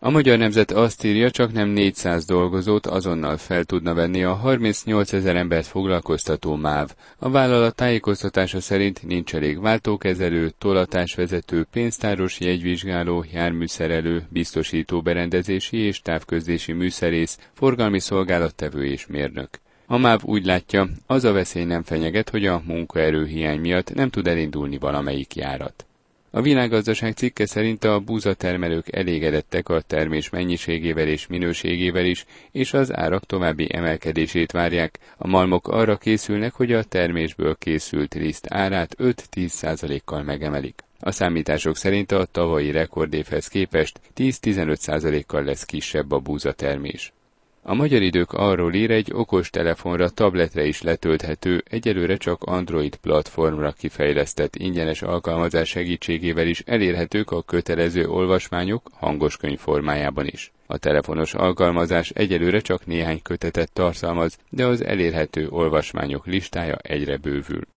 A Magyar Nemzet azt írja, csaknem 400 dolgozót azonnal fel tudna venni a 38 000 embert foglalkoztató MÁV. A vállalat tájékoztatása szerint nincs elég váltókezelő, tolatásvezető, pénztáros, jegyvizsgáló, járműszerelő, biztosítóberendezési és távközlési műszerész, forgalmi szolgálattevő és mérnök. A MÁV úgy látja, az a veszély nem fenyeget, hogy a munkaerőhiány miatt nem tud elindulni valamelyik járat. A Világgazdaság cikke szerint a búzatermelők elégedettek a termés mennyiségével és minőségével is, és az árak további emelkedését várják. A malmok arra készülnek, hogy a termésből készült liszt árát 5-10%-kal megemelik. A számítások szerint a tavalyi rekordévhez képest 10-15%-kal lesz kisebb a búzatermés. A Magyar Idők arról ír, egy okostelefonra, tabletre is letölthető, egyelőre csak Android platformra kifejlesztett ingyenes alkalmazás segítségével is elérhetők a kötelező olvasmányok hangos könyv formájában is. A telefonos alkalmazás egyelőre csak néhány kötetet tartalmaz, de az elérhető olvasmányok listája egyre bővül.